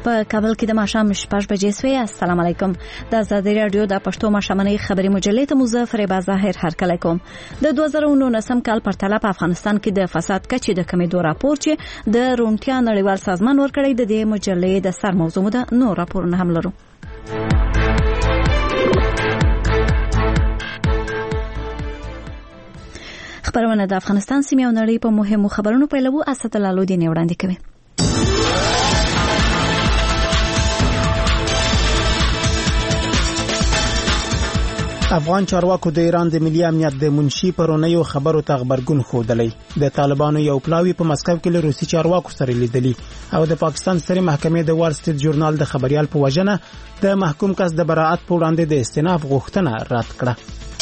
په کابل کې د ماښام 6 بجې سوی. السلام علیکم. د آزادۍ رادیو د پښتو ماښامنۍ خبري مجلې ته مو فریبا ظاهر هرکلی کوم. د 2019 کال پر تله په افغانستان کې د فساد کچې د کمیدو راپور چې د روڼتیا نړیوال سازمان ورکړی د دې مجلې د سر موضوع ده. نو راپورونه هم لرو. خبرونه د افغانستان سیمې او نړۍ په مهمو خبرونو پیلوو. اسد الله لودین وړاندې کوي. افغان چارواکو د ایران د ملي امنیت د منشي پرونیو خبرو ته خبرګون خوده. د طالبانو یو پلاوی په مسکو کې له روسي چارواکو سره لیدلی او د پاکستان سترې محکمې د وال سټریټ ژورنال د خبريال په وجنه د محکوم کس د براءت په وړاندې د استئناف غوښتنه رد کړه.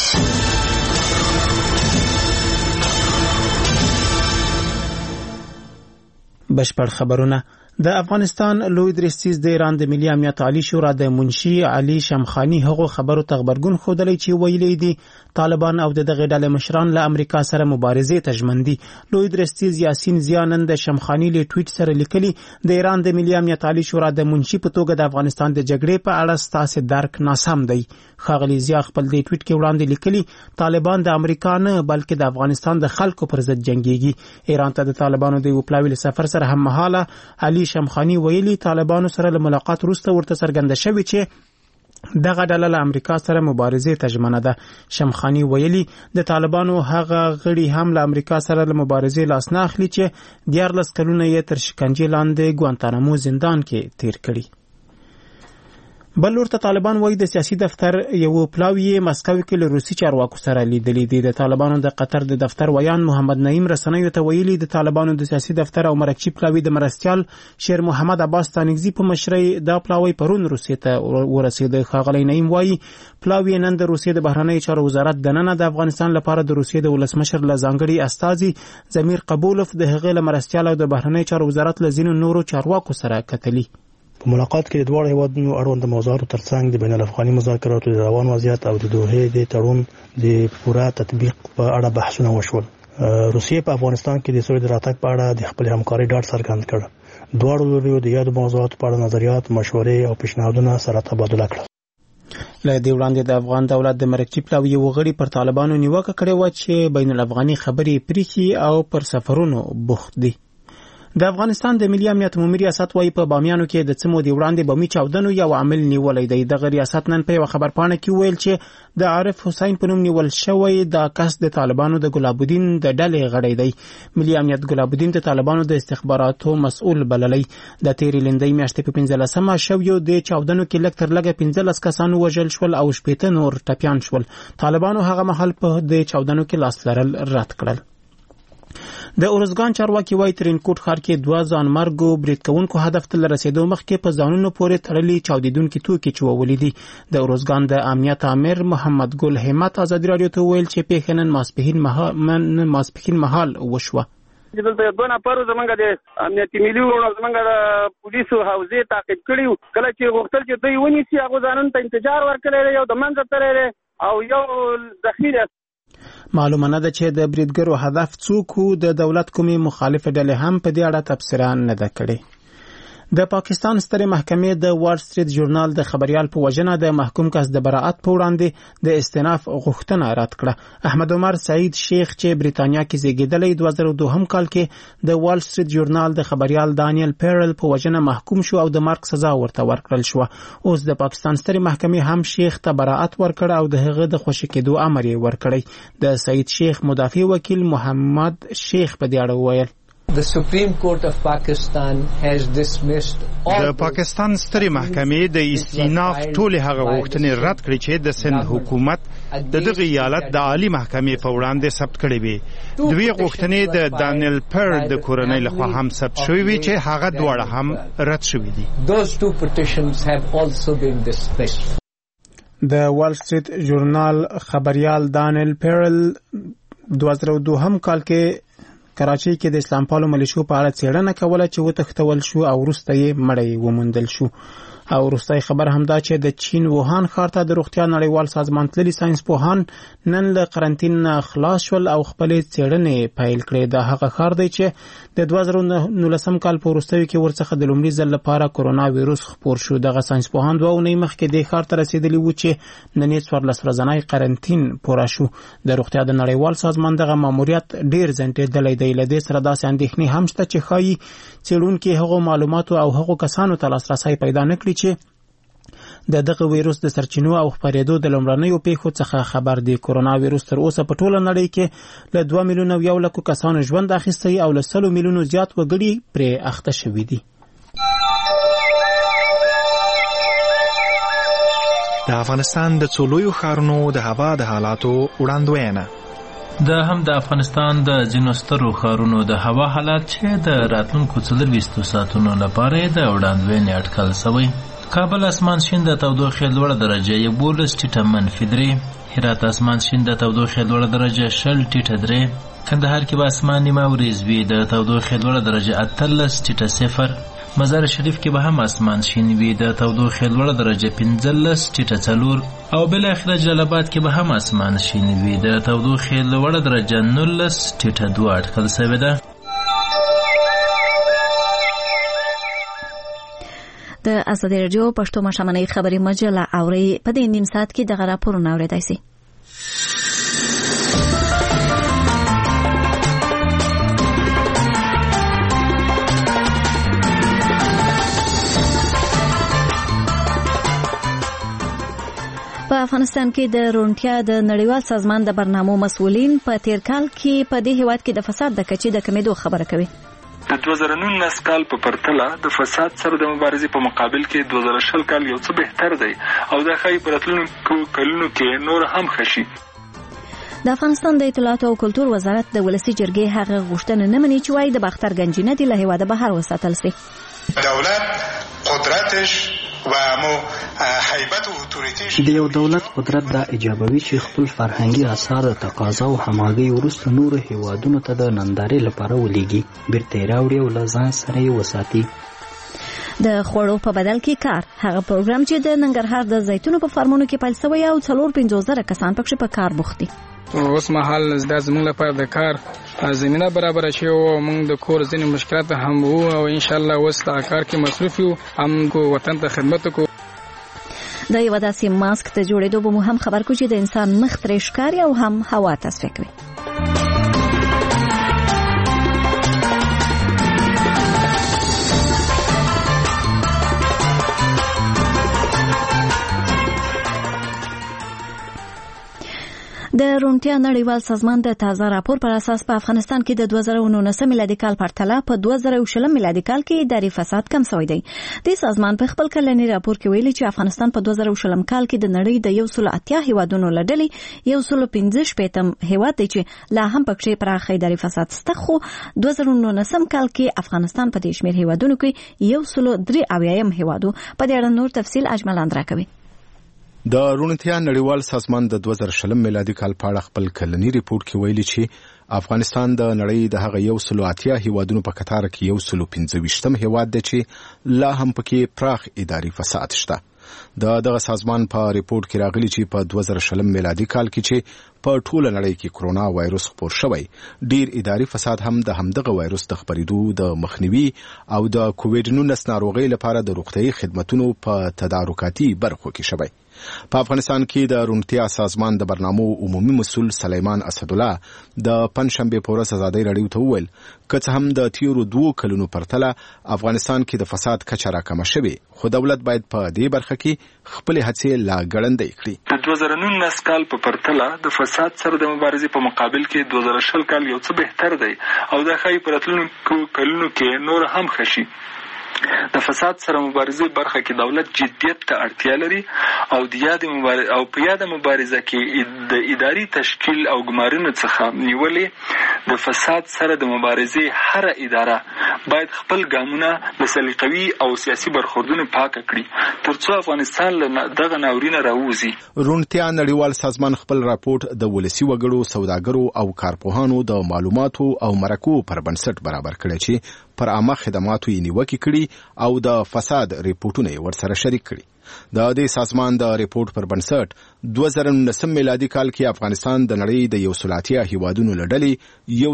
بشپړ خبرونه. د افغانستان لوی درستیز د ایران د ملي امنیت عالی شورا د منشي علي شمخانی هغه خبرو ته خبرګون خوده چې ویلي دي طالبان او دغه ډلې مشران له امریکا سره مبارزه تجمندي. لوی درستیز یاسین زیانند د شمخانی له ټویټ سره لیکلي د ایران د ملي امنیت عالی شورا د منشي په توګه د افغانستان د جګړې په اړه ستاسو درک ناسم دی. خاغلی زیا خپل د ټویټ کې وړاندې لیکلي طالبان د امریکا نه بلکې د افغانستان د خلکو پر ضد جنگيږي. ایران ته د طالبانو د وپلاوی سفر سره هم مهاله علي شمخانی ویلي طالبانو سره له ملاقات وروسته ورته څرګنده شوی چې دغه ډله له امریکا سره مبارزه تجمنه ده. شمخانی ویلي د طالبانو هغه غړي هم له امریکا سره له مبارزه لاس نه اخلي چې 14 کلونه یې تر شکنجې لاندې ګوانتانامو زندان کې تیر کړي. بل ورته طالبان وایي د سیاسي دفتر یو پلاوی مسکو کې له روسي چارواکو سره لیدلی دي. د طالبانو د قطر د دفتر ویان محمد نعیم رسنیو ته ویلي د طالبانو د سیاسي دفتر او مرکزی پلاوی د مرستيال شیر محمد عباس تانگزی په مشرۍ دا پلاوی پرون روسیې ته ورسېد. خاغلی نعیم وایي پلاوی نن د روسیې د بهرنی چارو وزارت د نن د افغانستان لپاره د روسیې د ولسمشر له ځانګړي استازي زمیر قبولوف د هغه له مرستيال او د بهرنی چارو وزارت له ځینو نورو چارواکو سره کتلی. په ملاقات کې د دوه هیوادونو اړوند موضوعاتو ترڅنګ د بین الافغاني مذاکراتو د روان وضعیت او د دوحې د تړون د پوره تطبیق په اړه بحثونه وشول. روسیې په افغانستان کې د سولې د راتګ په اړه د خپل همکاري ډاډ څرګند کړ. دواړو لورو د یادو موضوعاتو په اړه نظریات، مشورې او پیشنهادونه سره تبادله کړل. له دې وړاندې د افغان دولت د مرکزی پلاوی وغړي پر طالبانو نیوکه کړې و چې بین الافغاني خبرې پریخي او پر سفرونو بوخت دي. د افغانستان د ملي امنیت عمومي ریاست وايي په بامیانو کې د څمو دی وړاندې بمي چاودنو یو عامل نیولې دی. د ریاست نن په خبرپاڼه کې ویل چې د عارف حسین په نوم نیول شوی د کس د طالبانو د ګلاب الدین د ډلې غړی دی. ملي امنیت ګلاب الدین د طالبانو د استخباراتو مسؤل بللی. د تیرې لندۍ میاشتې په 15مه شویو د چاودنو کې لږ تر لږه 15 کسان وژل شول او 18 نور ټپيان شول. طالبانو هغه مهال په د چاودنو کې لاس لرل رد کړل. د اورزګان چارواکي وایي ترینکوټ ښار کې 2 ځانمرګو برید کوونکو هدف ته رسیدو مخکې په ځانونو پورې تړلي چاودیدونکي توکي چولې دي. د اورزګان د امنیت امیر محمد ګل همت آزادي رادیو ته ویل چې پیښه نن ماسپښین مهال وشوه. دلته دوه نفر زمونږ د امنیتي ملي او زمونږ د پولیسو حوزې تعقیب کړي. کله چې غوښتل چې دوی ونیسي هغه ځانون ته انتظار ورکړي یو د منځ ترې او یو ذخیره. معلومه نه ده چې د بریدګرو هدف څوک وو. د دولت کومي مخالفه ډلې هم په دې اړه تبصره نه ده کړې. د پاکستان سترې محکمې د وال سټریټ ژورنال د خبريال په وجنه د محکوم کس د براءت په وړاندې د استئناف غوښتنه رد کړه. احمد عمر سعید شیخ چې بریتانیا کې زیږیدلی 2002 کال کې د وال سټریټ ژورنال د خبريال دانیل پیرل په وجنه محکوم شو او د مرګ سزا ورته ورکړل شو. اوس د پاکستان سترې محکمې هم شیخ ته براءت ورکړ او د هغه د خوشی کېدو امر یې ورکړی. د سعید شیخ مدافع وکیل محمد شیخ په دې اړه ویل The Supreme Court of Pakistan has dismissed all. د پاکستان سترې محکمې د استئناف ټول هغه غوښتنې رد کړې چې د سند حکومت د دغه ایالت د عالی محکمې په وړاندې ثبت کړې وي. دوی غوښتنې د دانیل پر د کورنۍ لخوا هم ثبت شوې وي چې هغه دواړه هم رد شوې دي. Those two petitions have also been dismissed. د وال سټریټ ژورنال خبريال دانیل پیرل 2002 کال کې کراچۍ کې د اسلام پالو ملیشو په اړه څېړنه کوله چې وتښتول شو او وروسته یې مړی وموندل شو. او وروستی خبر همدا چې د چین ووهان ښار ته د روغتیا نړیوال سازمان تللي ساينس پوهان نن له قرنطین نه خلاص شول او خپلې څېړنې پیل کړې. دا هغه ښار دی چې د 2019 کال په وروستیو کې ورڅخه د لومړي ځل لپاره کرونا وایروس خپور شو. دغه ساينس پوهان 2 اونۍ مخکې دې ښار ته رسېدلي وو چې نن یې 14 ورځنی قرنطین پوره شو. د روغتیا د نړیوال سازمان دغه ماموریت ډېر ځنډېدلی دی. له دې سره داسې اندېښنې هم شته چې ښایي څېړونکي هغو معلوماتو او هغو کسانو ته لاسرسی پیدا نه کړي چې د دغه وایروس د سرچینو او خپرېدو د لومړنیو پیښو څخه خبر دي. کرونا وایروس تر اوسه په ټوله نړۍ کې له 2 میلیونه او 1 لکو کسانو ژوند اخیستی او له 100 میلیونو زیات وګړي پرې اخته شوي دي. د افغانستان د څو لویو ښارونو د هوا د حالاتو وړاندوینه. د هم د افغانستان د ځینو سترو ښارونو د هوا حالات چې د راتلونکو 24 ساعتونو لپاره د وړاندوینې اټکل شوی. کابل اسمان شین د تودوخې لوړه درجه 11 ټیټه منفي 3، هرات اسمان شین د تودوخې لوړه درجه 0 ټیټه 3، کندهار کې به اسمان نیمه وریځ وي د تودوخې لوړه درجه 18 ټیټه 0، مزار شریف کې به هم اسمان شین وي د تودوخې لوړه درجه 15 ټیټه 4 او بل اخر جلال آباد کې به هم اسمان شین وي د تودوخې لوړه درجه 19 ټیټه 2 اټکل شوی ده. د ازادي رادیو پښتو مشامنۍ خبري مجله اوري په دې نیم ساعت کې د راپورونه اوریدای شي. په افغانستان کې د روڼتیا د نړیوال سازمان د برنامو مسؤلین په تیر کال کې په دې هیواد کې د فساد د کچې د کمیدو خبره کوي. د 2019 کال په پرتله د فساد سره د مبارزې په مقابل کې 2020 کال یو څه بهتر دی او دا ښایي په راتلونکو کلونو کې نور هم ښه شي. د افغانستان د اطلاعات او کلتور وزارت د ولسي جرګې هغه غوښتنه نه مني چې وايي د باختر گنجینه د له هیواده بهر وساتل شي. دولت قدرتش و مو هیبت او اتوریتیش د یو دولت قدرت دا ایجابوي چې خپل فرهنګي آثار د تقاضا او همغږي وروسته نور هیوادونو ته د نندارې لپاره ولېږي، بیرته راوړي او له ځان سره یې وساتي. د خوړو په بدل کې کار هغه پروګرام چې د ننګرهار د زیتونو په فارمونو کې پیل شوی او 450,000 کسان پکې په کار بوخت دي. اوس مهال دا زموږ لپاره د کار زمينه برابر شي او موږ د کور ځینې مشکلات هم وو او ان شاء الله اوس د کار کې مصروف یو، هم کو وطن ته خدمت کو. د یو داسې ماسک ته جوړېدو به مو هم خبر کو چې د انسان مخ ترې ښکاري او هم هوا تصفیه کوي. د روڼتیا نړیوال سازمان د تازه راپور پر اساس په افغانستان کې د 2019 میلادي کال پرتله په 2020 میلادي کال کې اداري فساد کم شوی دی. د سازمان په خپل کلنی راپور کې ویلي چې افغانستان په 2020 کال کې د نړۍ د 180 هیوادونو له ډلې 115 هیواد دی چې لا هم پکې پراخ اداري فساد شته، خو 2019 کال کې افغانستان په دې شمېر هیوادونو کې 103 هیوادو. په دې اړه نور تفصیل اجمل اندرا کوي. د روڼتیا نړیوال سازمان د 2020 میلادي کال په اړه خپل کلنی ریپورت کې ویلي چې افغانستان د نړۍ د هغه 180 هیوادونو په کتار کې 115 هیواد دی چې لا هم پکې پراخ اداري فساد شته. دغه سازمان په ریپورت کې راغلي چې په 2020 میلادي کال کې چې په ټوله نړۍ کې کرونا وایروس خپور شوی، ډیر اداري فساد هم د همدغه وایروس د خپرېدو د مخنیوي او د کووډ 19 ناروغۍ لپاره د روغتیايي خدماتو په تدارکاتي برخو کې شوی. په افغانستان کې د روڼتیا سازمان د برنامو عمومي مسؤل سلیمان اسدالله د پنځشنبه په ورځ ازادي رادیو ته وویل که هم د تیرو 2 کلونو پرتله افغانستان کې د فساد کچه راکمه شوې، خو دولت باید په دې برخه کې خپل هڅې لا ګړندۍ کړي. د 2019 کال په پرتله د فساد سره د مبارزې په مقابل کې 2020 کال یو څه بهتر دی او دا ښایي په راتلونکو کلونو کې نور هم ښه شي. د فساد سره مبارزه برخه کې دولت جدیت ته اړتیا لري او د یاد مبارزه کې د اداري تشکیل او ګمارنې څخه نیولې د فساد سره د مبارزې هر اداره باید خپل ګامونه له سلیقوي او سیاسي برخوردونو پاک کړي ترڅو افغانستان له دغه ناورینه راووځي. روڼتیا نړیوال سازمان خپل راپورټ د ولسي وګړو، سوداګرو او کارپوهانو د معلوماتو او مرکو پر بنسټ برابر کړی چې پر عامه خدماتو یې نیوکې کړي او د فساد ریپورټونه یې ورسره شریک کړي. د دې سازمان د ریپورټ پر بنسټ 2019 میلادي کال کې افغانستان د نړۍ د 180 هیوادونو له ډلې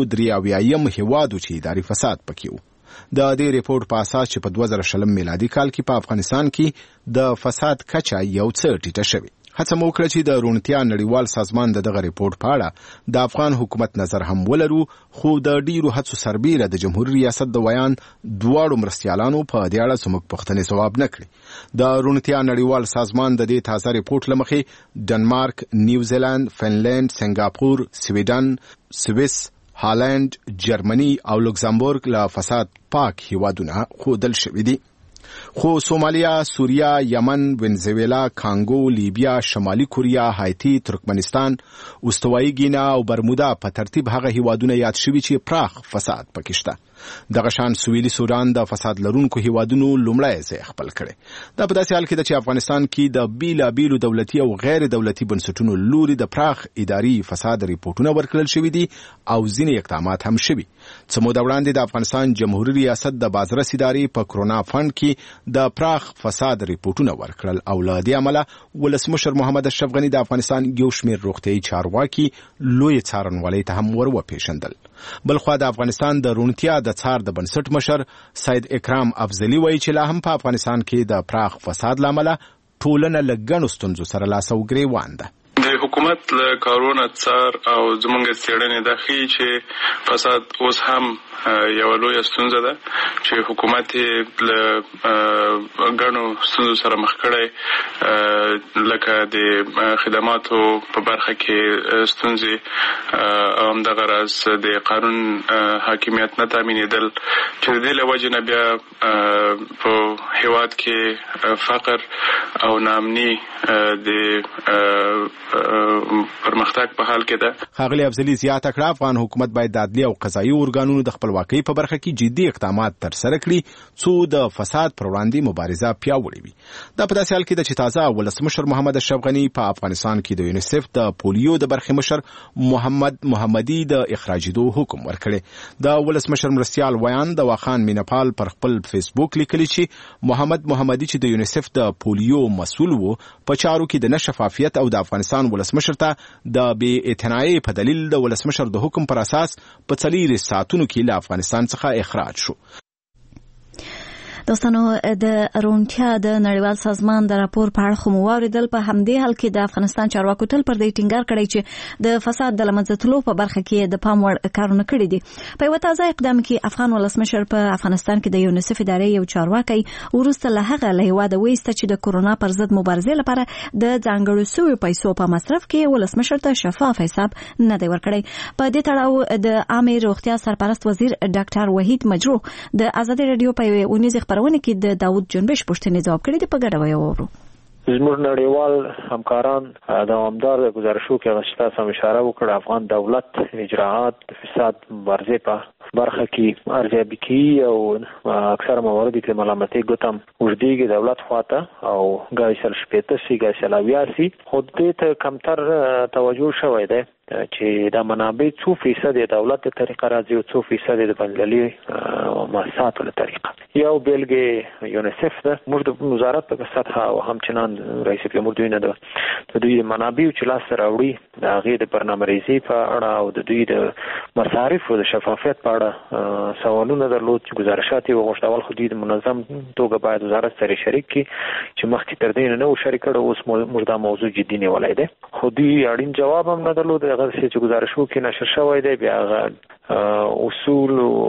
183 هیوادو چې اداري فساد پکې و. د دې ریپورټ په اساس چې په 2020 میلادي کال کې په افغانستان کې د فساد کچه یو څه ټیټه شوې. هڅه مو وکړه چې د روڼتیا نړیوال سازمان دغه ریپورټ په اړه د افغان حکومت نظر هم ولرو، خو د ډیرو هڅو سربیره د جمهوریت ریاست د ویان دواړو مرستیالانو په دې اړه زموږ پوښتنې ځواب نه کړي. د روڼتیا نړیوال سازمان د دې تازه ریپورټ له مخې ډنمارک، نیوزیلند، فنلند، سنگاپور، سویډن، سویس، هالند، جرمني او لوکزامبورګ له فساد پاک هیوادونه ښودل شوي دي. خو سومالیا، سوریه، یمن، ونزویلا، کانګو، لیبیا، شمالي کوریا، هایتی، ترکمنستان، استوایي ګینا او برمودا په ترتیب هغه هیوادونه یاد شوي چې پراخ فساد پکې شته. دغه شان سویلي سودان د فساد لرونکو هیوادونو لومړی ځای خپل کړی. دا په داسې حال کې ده چې افغانستان کې د بیلابیلو دولتي او غیر دولتي بنسټونو لوري د پراخ اداري فساد ریپورټونه ورکړل شوي دي او ځینې اقدامات هم شوي. څه موده وړاندې د افغانستان جمهوریت ریاست د بازرس ادارې په کرونا فند کې د پراخ فساد ریپورټونه ورکړل او له دې امله ولسمشر محمد اشرف غني د افغانستان یو شمېر روغتیايي چارواکي لوی څارنوالۍ ته هم وروپېژندل. بلخوا د افغانستان د روڼتیا د څار د بنسټ مشر سید اکرام افضلي وایي چې لا هم په افغانستان کې د پراخ فساد له امله ټولنه له ګڼو ستونزو سره لاس او ګریوان ده. د حکومت له کارونو څار او زمونږ څېړنې دا ښیي چې فساد اوس هم یو لویه ستونزه ده چې حکومت له ګڼو ستونزو سره مخ کړی، لکه د خدماتو په برخه کې ستونزې او همدغه راز د قانون حاکمیت نه تامینېدل چې د دې له وجې نه بیا په هیواد کې فقر او ناامني د پرمختګ په حال کې ده. ښاغلي افضلي زیاته کړه افغان حکومت باید د عدلي او قضایي ارګانونو د خپلواکۍ په برخه کې جدي اقدامات ترسره کړي څو د فساد پر وړاندې مبارزه پیاوړې وي. دا په داسې حال کې ده چې تازه ولسمشر محمد اشرف غني په افغانستان کې د یونیسف د پولیو د برخې مشر محمد محمدي د اخراجېدو حکم ورکړی. د ولسمشر مرستیال ویان د واخان مینپال پر خپل فیسبوک لیکلي چې محمد محمدي چې د یونیسف د پولیو مسؤل و په چارو کې د نشفافیت او د افغانستان ولسمشر ته د بې اعتنایۍ په دلیل د ولسمشر د حکم پر اساس په 4 ساعتونو کې له افغانستان څخه اخراج شو. دوستانو د روڼتیا د نړیوال سازمان د راپور په اړه خو واوریدل. په همدې حال کې د افغانستان چارواکو تل پر دې ټینګار کړی چې د فساد د لمنځه تلو په برخه کې د پام وړ کارونه کړي دي. په یو تازه اقدام کې افغان ولسمشر په افغانستان کې د یونیسف ادارې یو چارواکي وروسته له هغه له هیواده وایسته چې د کورونا پر ضد مبارزې لپاره د ځانګړو سوي پیسو په مصرف کې ولسمشر ته شفاف حساب نه دی ورکړی. په دې تړاو د عامه روغتیا سرپرست وزیر ډاکټر وحید مجروح د ازادي رادیو په ونیز خبرونه کې د داوود جنبش پوښتنې ځواب کړي دي. په ګډه وایو زموږ نړیوال همکاران دوامدار د گزارشو کې غشتا سم اشاره وکړه افغان دولت اجراءات د فساد مبارزې په برخه کې ارزیابي کوي او اکثر موارد کې ملامتي ګوتم وړديږي دولت خواته او ګایسل شپته سي ګایسل اویاسي خود دې ته کمتر توجه شوی دی چې دا منابع 2% د دولت د طریقه راځي او 2% د بنګلي مؤسساتو له طریقه. یو بیلګه یونیسف ده موږ د وزارت په سطح او همچنان رئیس جمهور دوی نه ده د دوی منابع چې لاس راوړي د هغه د برنامه‌ریزي په اړه او د دوی د مصارف او د شفافیت په اړه سوالونه درلود چې گزارشات یې وغوښتل خو دوی د منظم توګه باید وزارت سره شریک کړي چې مخکې تر دې نه شریک کړي. اوس موږ دا موضوع جدي نیولای دی خو دوی اړین جواب هم نه درلود. هغه چې گزارشو کې نشر شوی دی بیا اصول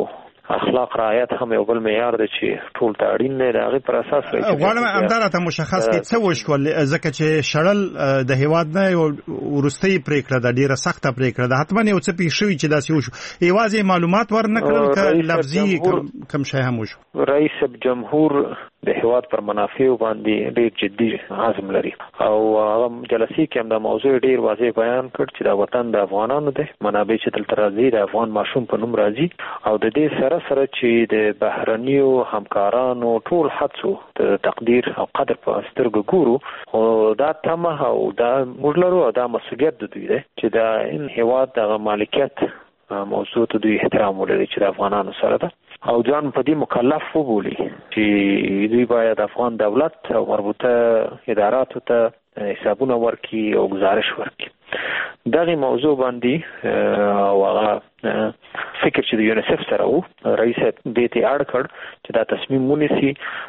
اخلاق رعایت هم یو بل معیار دی چې ټول ته اړین دی. د هغې پر اساس غواړم همدارته مشخص کړي څه وشول، ځکه چې شړل د هیواد نه یو وروستۍ پریکړه ده، ډیره سخته پریکړه ده. حتما یو څه پیښ شوي چې داسې وشو، یوازې معلومات ورنکړل که لفظي کم شی هم وشو؟ رئیس جمهور د هیواد پر منافع باندې ډیر جدي عزم لري او هغه جلسې کې هم د موضوع ډیر واضح بیان کړ چې دا وطن د افغانانو دی، منابع چې دلته راځي د افغان ماشوم په نوم راځي او د دې سره سره چې د بهرنیو همکارانو ټول هڅو د تقدیر او قدر په سترګو ګورو او دا تمه او دا موږ لرو او دا مسؤلیت د دوی دی چې دا هیواد د مالکیت موضوع ته دوی احترام ولري چې د افغانانو سره ده او ځان په دې مکلف وبولي چې دوی باید افغان دولت او مربوطه اداراتو ته حسابونه ورکړي او گزارش ورکړي. دغه موضوع باندې او هغه فکر چې د یونیسف سره وو، رئیس دې ته اړ کړ چې دا تصمیم ونیسي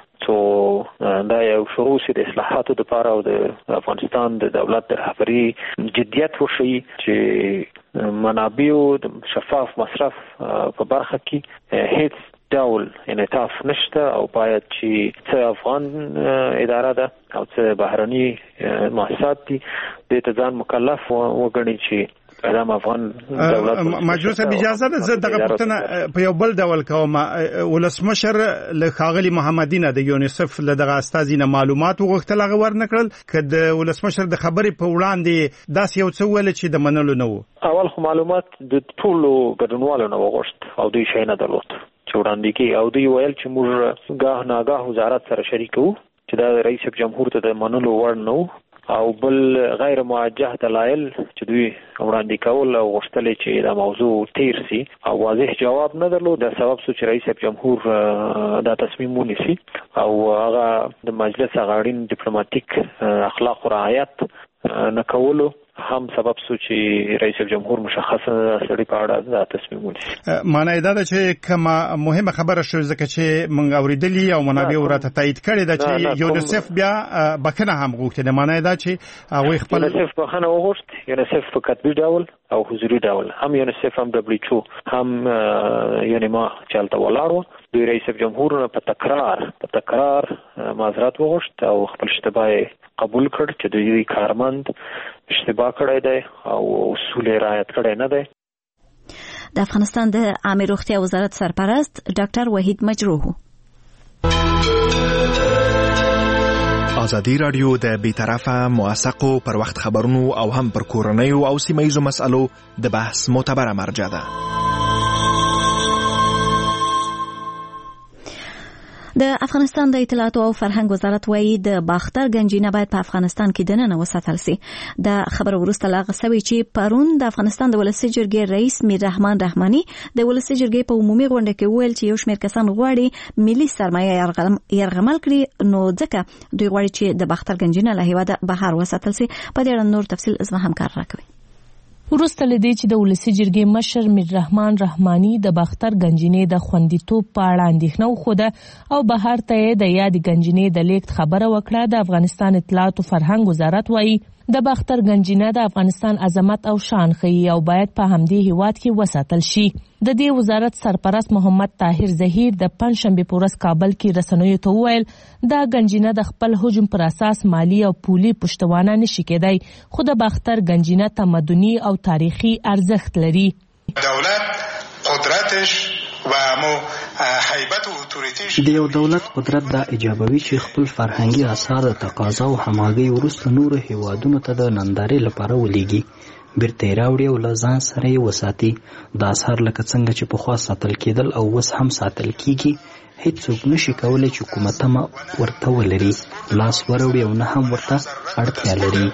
څو دا یو شروع سي د اصلاحاتو لپاره او د افغانستان د دولت د رهبري جديت وشي چې منابعو د شفاف مصرف په برخه کې هیڅ ډول انعطاف نشته او باید چې څه افغان اداره ده او څه بهرني مؤسسات دي د ته ځان مکلف وګڼي چې ادم افغان دولت مجلس اجازه ده. زه دغه پوښتنه په یو بل ډول کوم. ولسمشر له ښاغلي محمدینه د یونیسف له دغه استازینه معلومات وغوښتل، هغه ورنکړل که د ولسمشر د خبرې په وړاندې داسې یو څه ویل چې د منلو نه وو؟ اول خو معلومات د ټولو ګډونوالو نه وغوښت او دوی شی نه درلود چې وړاندې کې او دوی ویل چې موږ غاه ناغاه وزارت سره شریک وو چې دا رئیس جمهور ته د منلو وړ نه وو او بل غیر موجه دلایل چې دوی وړاندې کول او غوښتل چې دا موضوع تیر سي او واضح جواب نه درلود. دا سبب سو چې رئیس جمهور دا تصمیم ونیسي او هغه د مجلس غاړین ډیپلوماټیک اخلاق او رعایت نه کولو هم سبب سو چې رئیس جمهور مشخصه سړي په اړه دا تصمیم ونیسي. معنی دا ده چې کومه مهمه خبره شو ځکه چې موږ اوریدلی او منابع ورته تایید کړي ده چې یونیسف بیا بکنه هم غوښتنه. معنی دا چې هغه خپل یونیسف بخنه وغوښت، یونیسف په کتبي ډول او حضوري ډول، هم یونیسف هم دبليو هم یونیما چالتہ ولاړو. دوی رئیس جمهور په تکرار معذرت وغوښت او خپل اشتباه قبول کړ چې دوی کارمند اشتباه کړی دی او اصول رعایت کړی نه دی. د افغانستان د عامه روغتیا وزارت سرپرست ډاکټر وحید مجروح. ازادي رادیو د بیطرفه موثقو پر وخت خبرونو او هم پر کورنیو او سیمه‌یزو مسألو د بحث معتبره مرجع ده. د افغانستان د اطلاعات او فرهنګ وزارت وایي د باختر گنجینه باید په افغانستان کې دننه وساتل شي. د خبر ورسته لاغه سوي چې پرون د افغانستان د ولسی جرګې رئیس میر رحمان رحماني د ولسی جرګې په عمومي غونډه کې ویل چې یو شمېر کسان غواړي ملي سرمایه یرغمل کړي، نو ځکه دوی غواړي چې د باختر گنجینه له هیواده بهر وساتل شي. په دې اړه نور تفصیل زما همکار راکوي. وروسته لدی چې د ولسی جرګې مشر میر رحمان رحماني د باختر گنجینې د خوندیتوب په اړه اندېښنه وښوده او بهر ته د یاد گنجینې د لیکت خبره وکړه. د افغانستان اطلاعات او فرهنګ وزارت وایي د باختر گنجینه د افغانستان عظمت او شان ښیي او باید په همدې هیواد کې وساتل شي. د دې وزارت سرپرست محمد طاهر زهیر د پنځشنبه په ورځ کابل کې رسنیو ته وویل دا گنجینه د خپل حجم پر اساس مالی او پولي پشتوانه نشي کېدای، خو د باختر گنجینه تمدني او تاریخي ارزښت لري. دولت قدرتش و مو هیبت و اتوریتیش د یو دولت قدرت دا ایجابوي چې خپل فرهنګي آثار د تقاضا او همغږي وروسته نور هیوادونو ته د نندارې لپاره ولېږي، بیرته راوړي او له ځان سره یې وساتي. دا اثار لکه څنګه چې پخوا ساتل کېدل او اوس هم ساتل کېږي، هیڅوک نشي کولی چې حکومت ورته ولري، لاس وروړي او نه هم ورته اړتیا لري.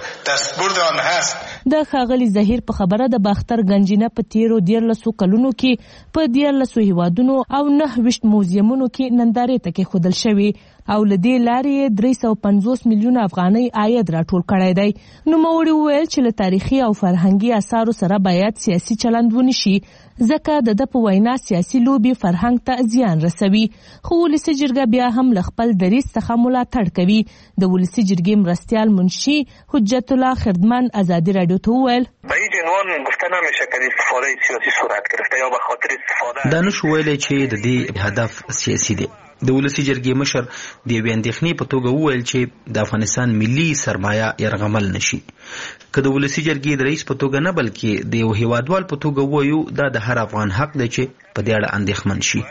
د ښاغلي زهیر په خبره د باختر گنجینه په تیرو 14 کلونو کې په 14 هیوادونو او 29 موزیمونو کې نندارې ته کېښودل شوي او له دې لارې 350 میلیونه افغانۍ عاید راټول کړی دی. نوموړي وویل چې له تاریخي او فرهنګي اثارو سره باید سیاسي چلند ونشي، ځکه د په وینا سیاسي لوبي فرهنګ ته زیان رسوي. خو ولسي جرګه بیا هم له خپل دریځ څخه ملاتړ کوي. د ولسي جرګې مرستیال منشي حجت الله خردمند ازادي رادیو ته وویل به این عنوان گفته نمیشه که استفاده سیاسی صورت گرفته یا به خاطر استفاده دا نشو ویلی چې د دې هدف سیاسي دی. د ولسي جرګې مشر د یوې اندېښنې په توګه وویل چې د افغانستان ملي سرمایه یرغمل نشي. که د ولسي جرګې د رئیس په توګه نه بلکې د یو هیوادوال په توګه ووایو دا د هر افغان حق دی چې په دې اړه اندېښمن شي.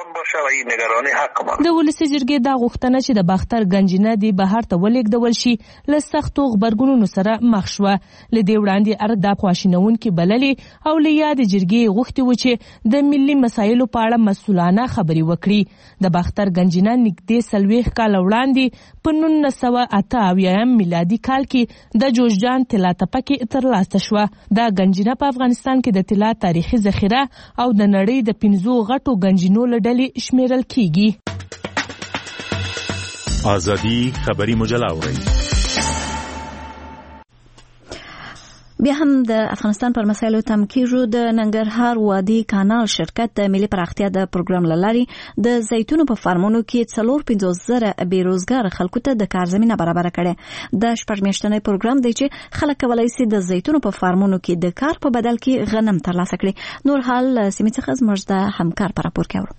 د ولسي جرګې دا غوښتنه چې د باختر گنجینه دی بهر ته ولېږدول شي له سختو غبرګونونو سره مخ شوه. له دې وړاندې ارګ دا خواشینونکې بللې او له یادې جرګې غوښتي و چې د ملي مسایلو په اړه مسؤلانه خبرې وکړي. د باختر گنجینه نږدې 40 کاله وړاندې په 1988 میلادي کال کې د جوزجان طلا تپه کې ترلاسه شوه. دا گنجینه په افغانستان کې د طلا تاریخي ذخیره او د نړۍ د 15 غټو گنجینو له ډلې شمیرل کیږي. ازادي خبری مجله اورئ. بیا هم د افغانستان پر مسایلو تم کیږو. د ننګرهار وادي کانال شرکت د ملي پراختیا د پروګرام لارې د زیتونو په فارمونو کې 450,000 بیروزګار خلکو ته د کار زمينه برابر کړي. د شپږ میاشتنی پروګرام دی چې خلک کولای شي د زیتونو په فارمونو کې د کار په بدل کې غنم ترلاسه کړي. نور حال سیمه څخه زموږ د همکار پر راپور کوي.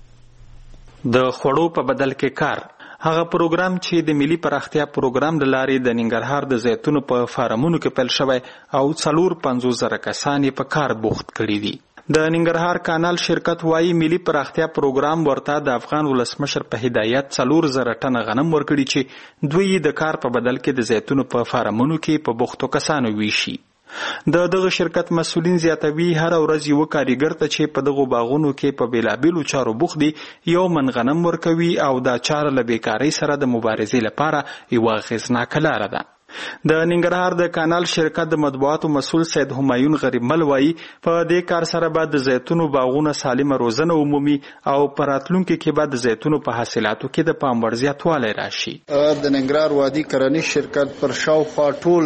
د خوړو په بدل کې کار هغه پروګرام چې د ملي پراختیا پروګرام د لارې د ننګرهار د زیتونو په فارمونو کې پیل شوی او 450,000 کسان په کار بوخت کړي دي. د ننګرهار کانال شرکت وايي ملي پراختیا پروګرام ورته د افغان ولسمشر په هدایت 4,000 ټن غنم ورکړي چې دوی د کار په بدل کې د زیتونو په فارمونو کې په بوختو کسانو ویشي. د دغه شرکت مسؤلین زیاتوي هر ورځ یو کاریګر ته چې په دغه باغونو کې په بیلابیلو چارو بوخت دي یو من غنم ورکوي او دا چاره له بیکاری سره د مبارزې لپاره یو اغیزناکه لاره ده. د ننګرهار د کانال شرکت د مطبوعاتو مسؤل سید همایون غریب مل وایي په دې کار سره بعد د زیتونو باغونه سالمه روزنه عمومي او پراتلونکو کې بعد د زیتونو په حاصلاتو کې د پام وړ زیاتوالی راشي. د ننګرهار وادي کرنی شرکت پر شاوخوا ټول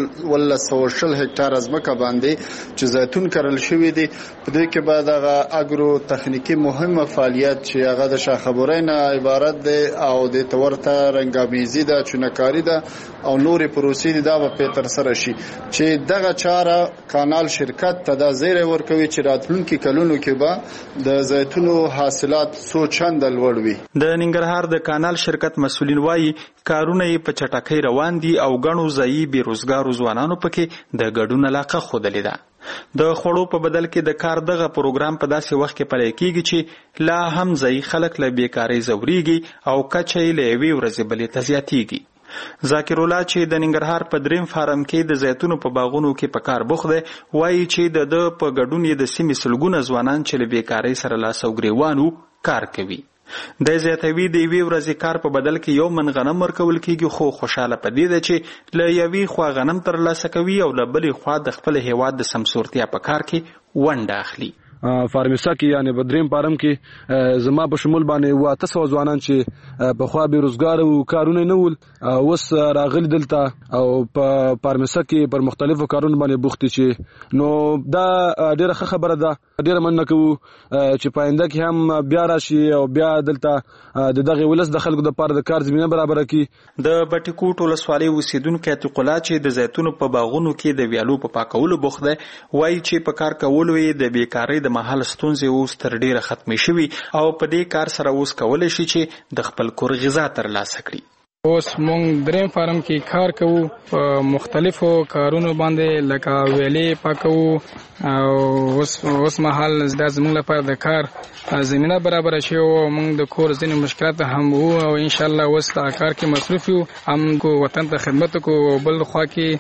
120 هکتار ځمکه باندې چې زیتون کرل شوی دی په دې کې بعد هغه اګرو تخنیکی مهمه فعالیت چې هغه د شاخبرین عبارت دی او د تورته رنګامیزي ده چونکاری ده او نورې پروسې دا په تر سره شي چې دغه چاره کانال شرکت ته د زیره ورکوي چې راتلونکي کلونو کې به د زیتونو حاصلات څو چنده لوړ وي. د ننګرهار د کانال شرکت مسؤلین وایي کارونه په چټکۍ روان دي او غنو ځایي بیروزګارو ځوانانو پکې د ګډون علاقه خوده ده. د خوړو په بدل کې د کار دغه پروګرام په داسې وخت کې پلی کیږي چې لا هم ځایي خلک له بیکاری زوريږي او کچې له یوې ورځې بلې ته زیاتیږي. ذاکر الله چې د ننګرهار په دریم فارم کې د زیتونو په باغونو کې په کار بوخت دی وایي چې د په ګډون یې د سیمې سلګونه ځوانان چې له بیکاری سره لاس او ګریوانو کار کوي. د زیاتوي د یوې ورځې کار په بدل کې یو من غنم ورکول کیږي خو خوشاله پدې ده چې له یوې خوا غنم ترلاسه کوي او له بلې خوا د خپل هیواد د سمسورتیا په کار کې ونډه اخلي. فارمیسا کې یعنی بدریم فارم کې زما په شمول باندې 800 ځوانان چې په خوا بیروزګار او کارونه نه ول اوس راغلي دلته او په فارمیسا کې پر مختلفو کارونو باندې بوختي چې نو دا ډیره ښه خبره ده. ډیره مننه کوو چې پاینده کې هم بیا راشي او بیا دلته دغه ولس د خلکو د پاره د کار زمينه برابر کړي. د بټکوټ ولسوالۍ اوسیدونکو عتیق الله چې د زیتونو په باغونو کې د ویالو په پاکولو بوخت دی وایي چې په کار کولو یې د بیکاری د محل ستونزې اوس تر ډیره ختمې شوي او په دې کار سره اوس کولی شي چې د خپل کور غذا ترلاسه کړي. اوس مونږ دریم فارم کې کار کوو په مختلفو کارونو باندې لکه ویلې پاکو او اوس مهال دا زموږ لپاره د کار زمينه برابر شي او مونږ د کور ځینې مشکلات هم وو او ان شاء الله اوس د کار کې مصروف یو هم کو وطن ته خدمت کو بل خو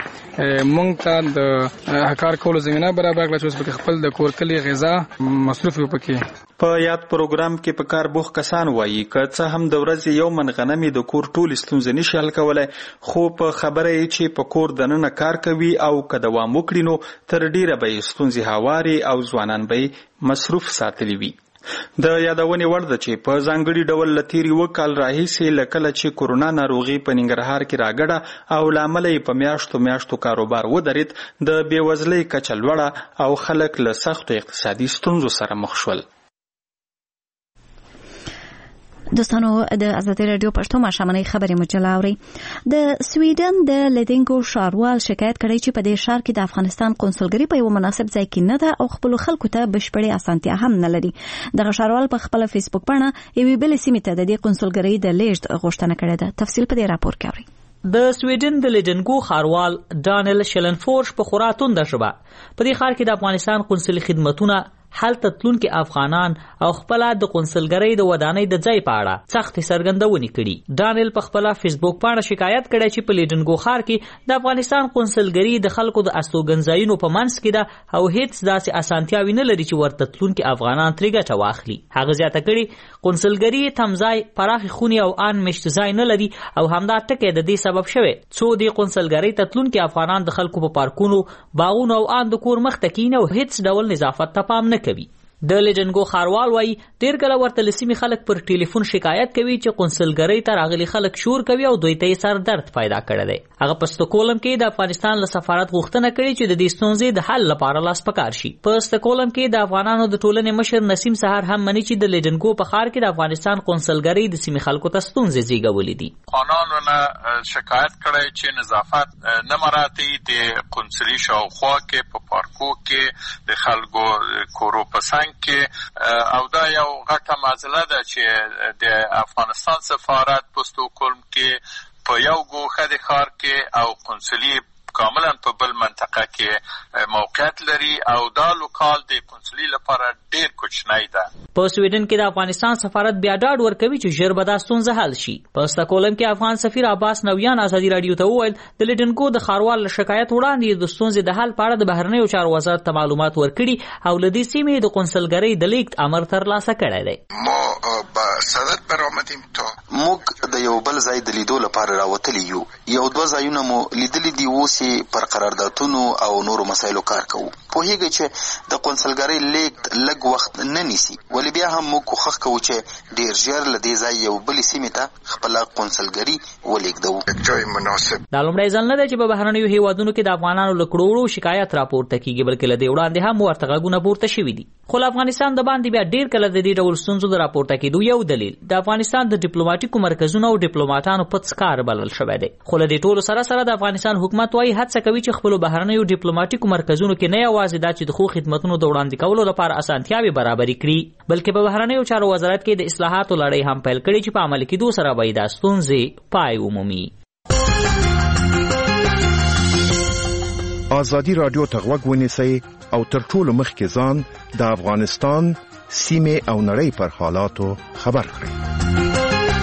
کې مونږ ته د کار کولو زمينه برابر کړل چې اوس په خپل د کور کلی غذا مصروف یو پکې. په یاد پروګرام کې په کار بوخ کسان وایي که څه هم د ورځې یو من غنمې د کور ټول ستونزې نشي حل کولی خو په خبره یې چې په کور دننه کار کوي او که دوام وکړي نو تر ډیره به یې ستونزې هواري او ځوانان به یې مصروف ساتلی وي. د یادونې وړ ده چې په ځانګړي ډول له تېرې 2 کال راهیسې له کله چې کورونا ناروغي په ننګرهار کې راګډه او له امله یې په میاشتو کاروبار ودرېد د بېوزلۍ کچه لوړه او خلک له سختو اقتصادي ستونزو سره مخ شول. دوستانو د ازادي رادیو پښتو ماشومنۍ خبرې مجله اوري. د سویډن د لیدینګو ښاروال شکایت کړی چې په دې ښار کې د افغانستان قونسلګري په یو مناسب ځای کې نه ده او خپل خلکو ته بشپړې اسانتیا هم نه لري. دغه ښاروال په خپل فیسبوک باندې یوې بلې سیمې ته د دې قونسلګرۍ د لیږد غوښتنه کړې ده. تفصیل په دې راپور کې اورئ. د سویډن د لیدینګو ښاروال ډانیل شلنفورش په خورا تونده ژبه په دې ښار کې د افغانستان قونسلي خدمتونه هلته تلونکي افغانان او خپل د قونسلګرۍ د ودانۍ د ځای په اړه سخت څرګندونې کړي. ډانیل په خپل فیسبوک باندې شکایت کړی چې په لیدینګو ښار کې د افغانستان قونسلګرۍ د خلکو د استوګنځایونو په منځ کې ده او هیڅ داسې اسانتیاوي نه لري چې ورته تلونکي افغانان ترې ګټه واخلي. هغه زیاته کړي قونسلګرۍ تمځای پراخې خونې او ان مشت ځای نه لري او همدا ټکی د دې سبب شوی څو د قونسلګرۍ ته تلونکي افغانان د خلکو په پارکونو باغونو او ان د کور مخ ته کینې او هیڅ ډول نظافت ته پام نه کوي. د لیدینګو ښاروال وایي ډیر کله ورته لسیمې خلک پر ټلیفون شکایت کوي چې قونسلګرۍ ته راغلي خلک شور کوي او دوی ته سر درد پیدا کړی دی. هغه په سټوکولم کې د افغانستان له سفارت غوښتنه کړې چې د دې ستونزې د حل لپاره لاس پکار شي. په سټوکولم کې د افغانانو د ټولنې مشر نسیم سحر هم مني چې د لیدینګو په ښار کې د افغانستان قونسلګرۍ د سیمې خلکو ته ستونزې زیږولې دي. افغانانو نه شکایت کړی چې نظافت نه مراعاتي د قونسلي شاوخوا کې په پارکو کې د خلکو کورو په څنګ کې او دا یو غټه مسله ده چې د افغانستان سفارت په سټوکولم کې په یو ګوښه د ښار کې او قونسلي کاملا په بل منطقه کې موقعیت لري او دا لوکال د قونسلي لپاره ډیر کوچنی ده. په سویډن کې د افغانستان سفارت بیا ډاډ ورکوي چې ژر به دا ستونزه حل شي. په سټوکولم کې افغان سفیر عباس نویان ازادي رادیو ته وویل د لیدینګو د ښاروال له شکایت وړاندې د ستونزې د حل په اړه د بهرنیو چارو وزارت ته معلومات ورکړي او له دې سیمې د قونسلګرۍ د لیږد امر ترلاسه کړی دی. ما به صدد برآمدیم تا موږ د یو بل ځای د لیدو لپاره راوتلی یو. یو دوه ځایونه مو لیدلي دي اوس پر قراردادونو او نورو مسایلو کار کوو. پوهیږئ چې د قونسلګرۍ لیږد لږ وخت نه نیسي ولې بیا هم موږ کوښښ کوو چې ډیر ژر له دې ځای یو بلې سیمې ته خپله قونسلګري ولېږدوو. ځای مناسب دا لومړی ځل نه دی چې په بهرنیو هیوادونو کې د افغانانو له کړوړو شکایت راپورته کیږي بلکې له دې وړاندې هم ورته غږونه پورته شوي دي. خو له افغانستان د باندې بیا ډیر کله د دې ډول ستونزو د راپورته کېدو یو دلیل د افغانستان د ډیپلوماټیکو مرکزونو او ډیپلوماټانو پټ کار بلل شوی دی. خو له دې ټولو سره سره د افغانستان حکومت وايي هڅه کوي چې خپل بهرنیو ډیپلوماټیکو مرکزونو کې نه یوازې دا چې د خو خدماتونو د وړاندې کولو لپاره اسانتیاوي برابرې کړي بلکې په بهرنیو چارو وزارت کې د اصلاحاتو لړۍ هم پیل کړي چې په عمل کېدو سره به دا ستونزې پای ومومي. ازادي رادیو ته غوږ ونیسئ او تر ټولو مخکې ځان د افغانستان سیمې او نړۍ پر حالاتو خبر کړئ.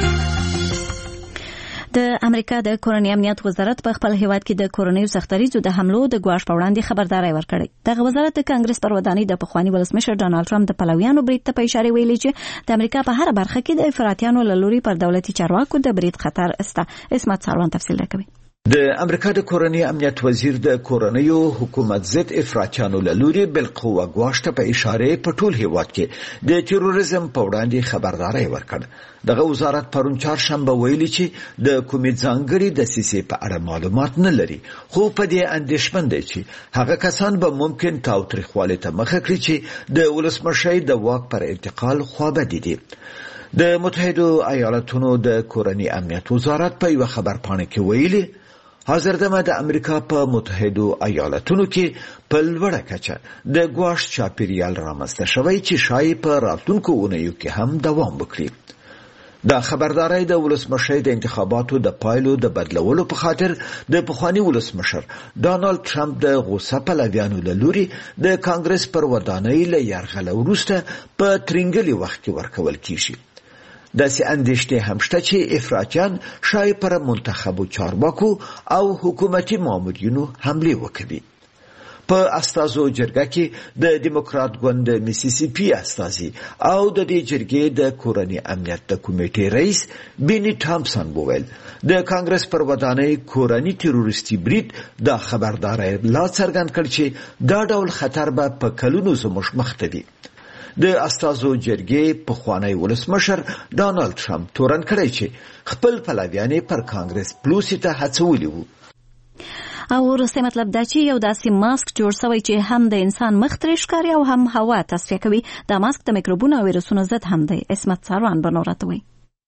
د امریکا د کورنۍ امنیت وزارت په خپل هیواد کې د کورنۍ سختریزو د حملو د ګواښ په وړاندې خبرداري ورکړې. دغه وزارت د کانګرس پر ودانۍ د پخوانی ولسمشر ډانلډ ټرمپ د پلویانو برید ته په اشاره ویلي چې د امریکا په هر برخه کې د افراطیانو له لوري پر دولتي چارواکو د برید خطر استه. اسمت ساروان تفصیل راکوي. د امریکا د کورنۍ امنیت وزیر د کورنیو حکومت ضد افراطیانو له لوري بالقوه ګواښ ته په اشاره په ټول هیواد کې د تروریزم په وړاندې خبرداري ورکړه. دغه وزارت پرون چهارشنبه ویلي چې د کومې ځانګړي دسیسې په اړه معلومات نه لري خو په دې اندېښمن دی چې هغه کسان به ممکن تاوتریخوالي ته مخه کړي چې د ولسمشر د واک پر انتقال خوابدي دي. د متحده ایالاتونو د کورنۍ امنیت وزارت په یو خبرپاڼه کې ویلي حاضر دمه د امریکا په متحده ایالاتونو کې په لوړه کچه د ګواښ چاپیریال رامنځته شوی چې شایي په راتلونکو اونیو کې هم دوام وکړي. دا خبرداري د ولسمشر د انتخاباتو د پایلو د بدلولو په خاطر د پخوانی ولسمشر ډانلډ ټرمپ د غوسه پلویانو له لوري د کانګرس پر ودانۍ له یرغل وروسته په ترنګلي وخت کې ورکول کیږي. داسې اندېښنې هم شته چې افراطیان شاید پر منتخبو چارواکو او حکومتي مامورینو حمله وکړي. په استازو جرګه کې د دیموکرات ګوند میسیسیپي استازي او د دې جرګې د کورنۍ امنیت د کمیټې رئیس بینی تامسن وویل د کانګرس پر ودانۍ کورنۍ تروریستي برید د خبرداري لا څرګند کړ چې دا ډول خطر به په کلونو زموږ مخ ته وي. د استازو جرګې پخوانی ولسمشر ډانلډ ټرمپ تورن کړی چې خپل پلویان پر کانګرس پلوسی ته هڅولي وو. او ورسته مطلب دا چې یو داسې ماسک جوړ شوی چې هم د انسان مخ ترې ښکاري او هم هوا تصفیه کوي. دا ماسک د میکروبونو او ویروسونو ضد هم دی. اسمت ساروان بنورته وي.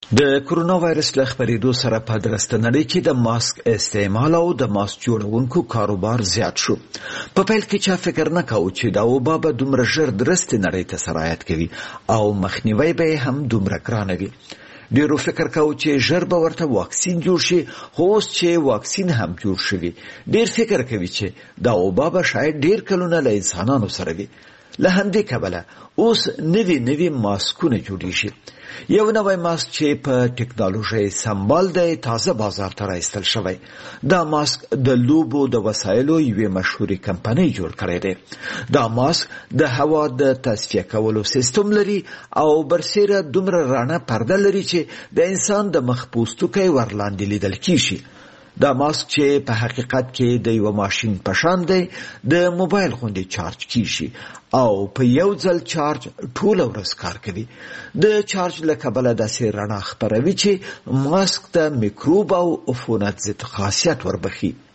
د کورونا وایرس له خپرېدو سره په درسته نړۍ کې د ماسک استعمال او د ماسک جوړونکو کاروبار زیات شو. په پیل کې چا فکر نه کاوه چې دا وبا به دومره ژر درسته نړۍ ته سرایت کوي او مخنیوي به هم دومره ګرانه وي. ډیرو فکر کاوه چې ژر به ورته واکسین جوړ شي، خو اوس چې واکسین هم جوړ شوی ډیر فکر کوي چې دا وبا به شاید ډیر کلونه له انسانانو سره وي. له همدې کبله اوس نوي ماسکونه جوړیږي. یو نوی ماسک چې په ټکنالوژي سمبال دی تازه بازار ته راایستل شوی. دا ماسک د لوبو د وسایلو یوې مشهورې کمپنۍ جوړ کړی دی. دا ماسک د هوا د تصفیه کولو سیستم لري او برسیره دومره رڼه پرده لري چې د انسان د مخ پوستکی ورلاندې لیدل کیږي. دا ماسک چې په حقیقت کې د یو ماشین په شان دی د موبایل غوندې چارج کیږي او په یو ځل چارج ټوله ورځ کار کوي. د چارج له کبله داسې رڼا خپروي چې ماسک ته میکروب او عفونت ضد خاصیت وربخي.